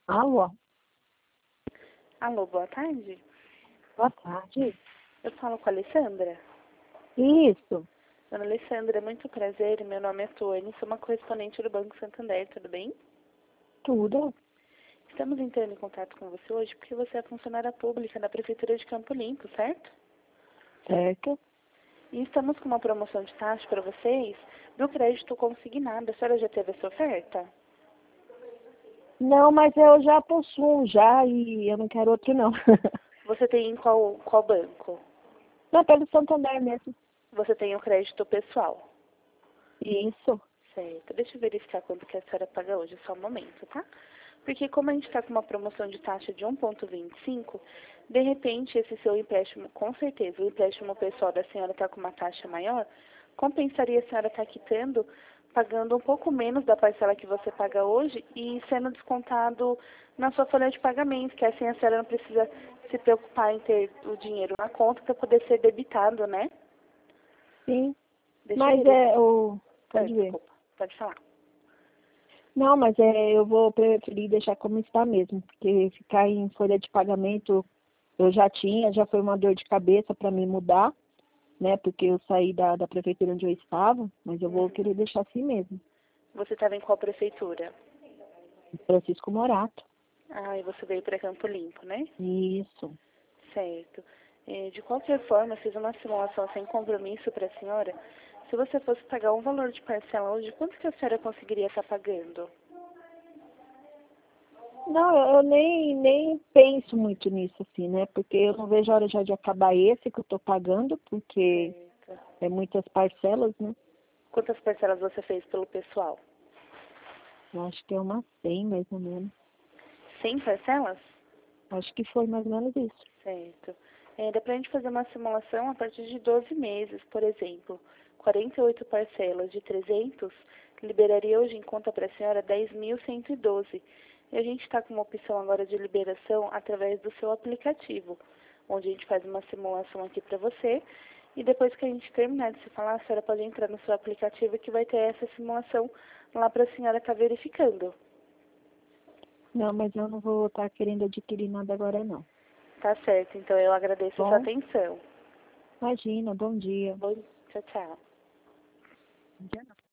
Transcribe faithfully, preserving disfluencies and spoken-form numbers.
Alô, Alô, boa tarde. boa tarde. Eu falo com a Alessandra. Isso, Dona Alessandra, muito prazer. Meu nome é Tony, sou uma correspondente do Banco Santander, tudo bem? tudo, Estamos entrando em contato com você hoje porque você é funcionária pública da Prefeitura de Campo Limpo, certo? certo? E estamos com uma promoção de taxa para vocês do crédito consignado. A senhora já teve essa oferta? Não, mas eu já possuo um já e eu não quero outro não. Você tem em qual, qual banco? Não, pelo Santander mesmo. Você tem o crédito pessoal. Isso. Certo. Deixa eu verificar quanto que a senhora paga hoje, só um momento, tá? Porque como a gente está com uma promoção de taxa de um vírgula vinte e cinco, de repente esse seu empréstimo, com certeza, o empréstimo pessoal da senhora está com uma taxa maior, compensaria a senhora estar quitando, pagando um pouco menos da parcela que você paga hoje e sendo descontado na sua folha de pagamento, que assim a senhora não precisa se preocupar em ter o dinheiro na conta para poder ser debitado, né? Sim. Deixa eu Mas verificar. é o. Ah, Pode ver. desculpa, pode falar. Não, mas é, eu vou preferir deixar como está mesmo, porque ficar em folha de pagamento eu já tinha, já foi uma dor de cabeça para me mudar, né? Porque eu saí da, da prefeitura onde eu estava, mas eu vou Uhum. querer deixar assim mesmo. Você estava em qual prefeitura? Francisco Morato. Ah, e você veio para Campo Limpo, né? Isso. Certo. Eh, De qualquer forma, eu fiz uma simulação sem compromisso para a senhora. Se você fosse pagar um valor de parcela hoje, quanto que a senhora conseguiria estar pagando? Não, eu eu nem, nem penso muito nisso, assim, né? Porque eu não vejo a hora já de acabar esse que eu tô pagando, porque Certo. é muitas parcelas, né? Quantas parcelas você fez pelo pessoal? Eu acho que é umas cem, mais ou menos. cem parcelas? Acho que foi mais ou menos isso. Certo. É, dá para a gente fazer uma simulação a partir de doze meses, por exemplo. quarenta e oito parcelas de trezentos liberaria hoje em conta para a senhora dez mil cento e doze. E a gente está com uma opção agora de liberação através do seu aplicativo, onde a gente faz uma simulação aqui para você. E depois que a gente terminar de se falar, a senhora pode entrar no seu aplicativo que vai ter essa simulação lá para a senhora estar verificando. Não, mas eu não vou estar querendo adquirir nada agora, não. Tá certo, então eu agradeço a sua Bom, atenção. imagina, bom dia. Bom, tchau, tchau. Bom dia, não.